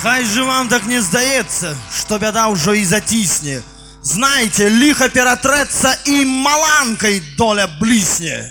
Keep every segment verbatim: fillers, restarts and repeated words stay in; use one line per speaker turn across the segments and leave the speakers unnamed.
Хай же вам так не здається, що біда вже і затісне. Знаєте, лихо перетреться і маланкой доля блісне.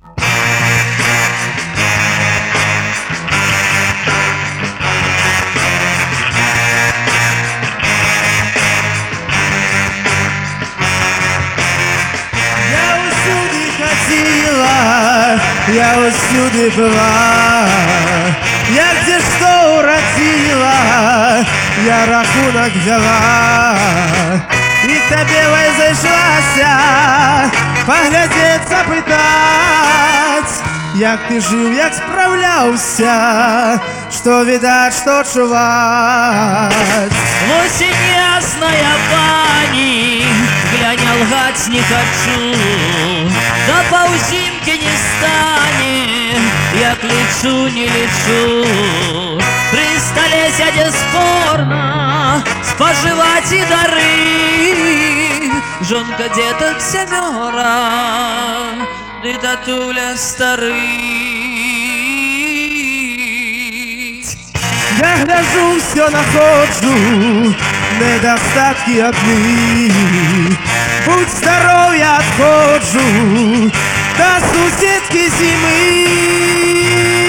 Я усюди ходила, я усюди была, я где что уродила, я рахунок взяла. І к тебе зайшлася, поглядеть, запитать, як ти жив, як справлявся, що видать, що чувать.
Осень ясная, пани, глянь, лгать не хочу, да паузимки не станет, я к лицу не лечу. При столе сядя спорно, споживать и дары, жонка деток семера, и татуля старый.
Я гляжу, все находжу, недостатки одни. Будь здоров, я отходжу до сусідки зими.